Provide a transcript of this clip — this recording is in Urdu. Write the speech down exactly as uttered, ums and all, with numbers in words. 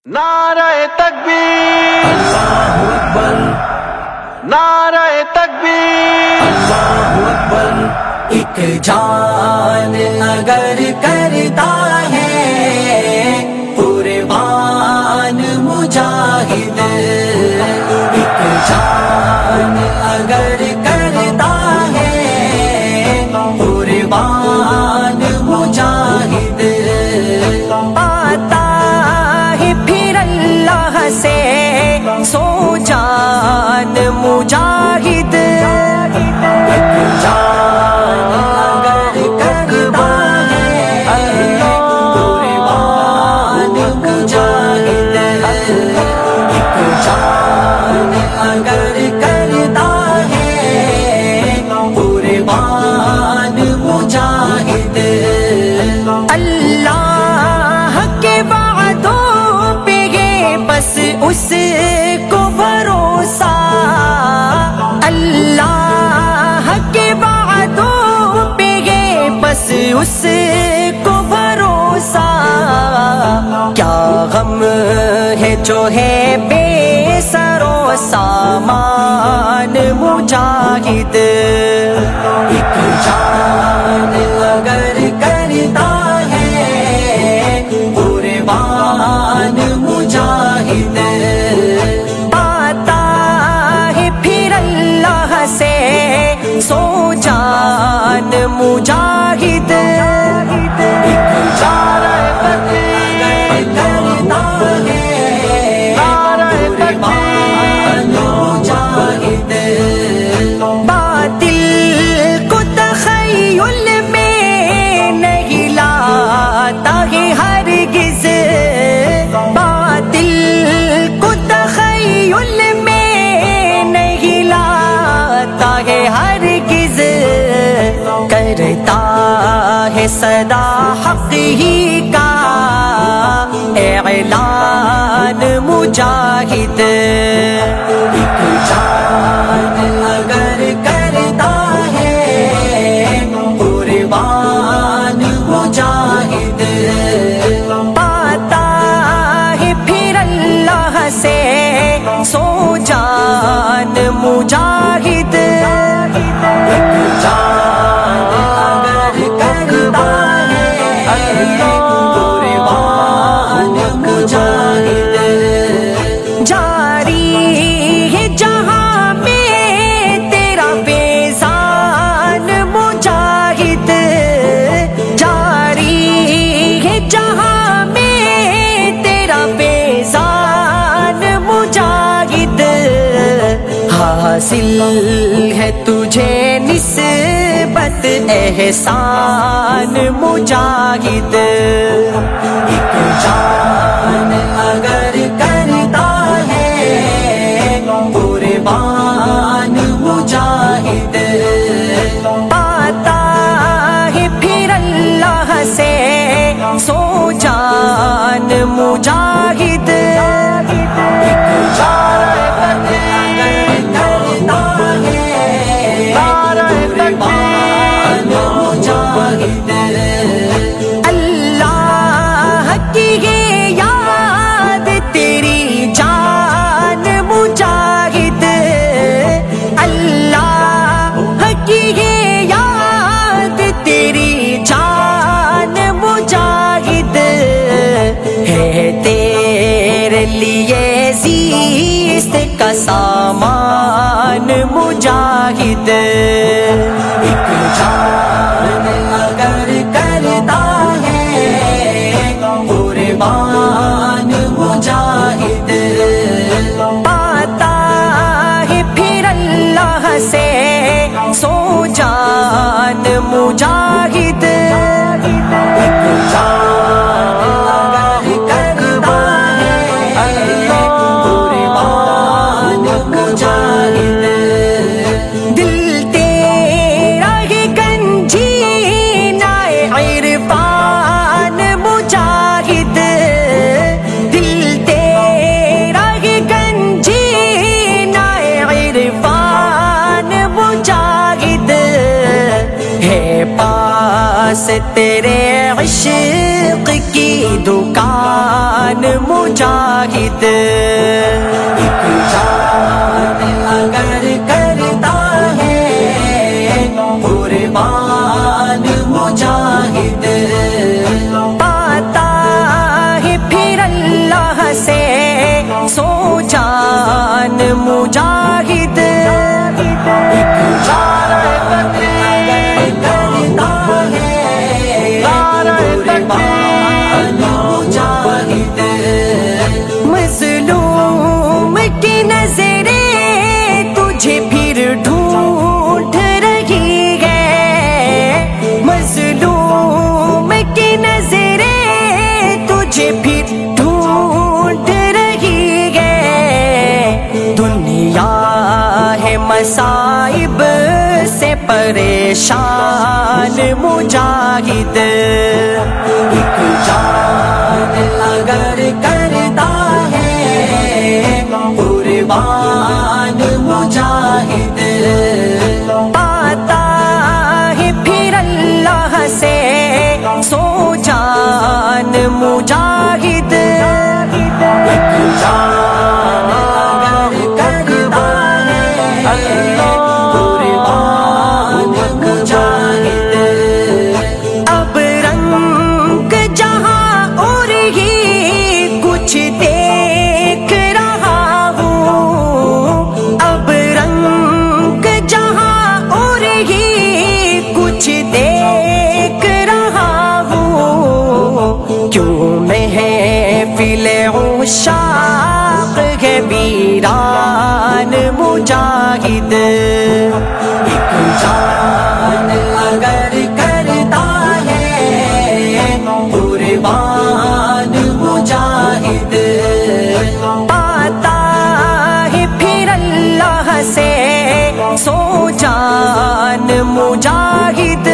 نعرہ تکبیر اللہ اکبر، نعرہ تکبیر اللہ اکبر۔ ایک جان اگر کرتا ہے قربان مجاہد، ایک جان اگر کرتا ہے قربان مجاہد، پاتا ہے پھر اللہ سے سو جان مجاہد، ایک جان اگر کرتا ہے قربان مجاہد، ایک جان اگر کرتا ہے قربان مجاہد، اللہ کے وعدوں پہ ہے بس اس کو بھروسہ، اللہ کے وعدوں پہ ہے بس اس کو بھروسہ، کیا غم ہے جو ہے بے سر و سامان مجاہد، ایک جان اگر کرتا ہے قربان مجاہد، پاتا ہے پھر اللہ سے سو جان مجاہد، ایک جان اگر کرتا ہے قربان مجاہد، باطل کو تخیل میں نہیں لاتا ہے ہرگز، باطل کو تخیل میں نہیں لاتا ہے ہرگز، کرتا ہے صدا حق ہی کا اعلان مجاہد، ایک جان اگر کرتا ہے قربان مجاہد، پاتا ہے پھر اللہ سے سو جان مجاہد، ایک جان اگر کرتا ہے قربان مجاہد، جاری ہے جہاں میں تیرا فیضان مجاہد، جاری ہے جہاں میں تیرا فیضان مجاہد، حاصل ہے تجھے نسبت احسان مجاہد، ایک جان اگر کرتا ہے قربان مجاہد، پاتا ہے پھر اللہ سے سو جان مجاہد، ایک جان اگر کرتا ہے قربان مجاہد، اللہ کی ہے یاد تیری جان مجاہد، اللہ کی ہے یاد تیری جان مجاہد، ہے تیرے لیے زیست کا سامان مجاہد، ایک جان اگر کرتا ہے قربان مجاہد، پاتا ہے پھر اللہ سے سو جان مجاہد، ایک جان اگر کرتا ہے قربان مجاہد، دل تیرا ہے گنجینہ عرفان مجاہد، دل تیرا ہے گنجینہ عرفان سے تیرے عشق کی دکان مجاہد، ایک جان اگر کرتا ہے قربان مجاہد، پاتا ہے پھر اللہ سے سو جان مجاہد، ایک جان اگر کرتا ہے قربان مجاہد، مظلوم کی نظریں تجھے پھر ڈھونڈ رہی ہے، مظلوم کی نظریں تجھے پھر ڈھونڈ رہی ہے، دنیا ہے مصائب سے پریشان مجاہد، ایک جان اگر کرتا ہے قربان مجاہد، پاتا ہے پھر اللہ سے سو جان مجاہد، ایک جان اگر کرتا ہے قربان مجاہد، اب رنگ جہاں اور ہی کچھ دیکھ رہا ہوں، اب رنگ جہاں اور ہی کچھ دیکھ رہا ہوں، کیوں محفل عشاق ہے ویران مجاہد، ایک جان اگر کرتا ہے قربان مجاہد، پاتا ہے پھر اللہ سے سو جان مجاہد،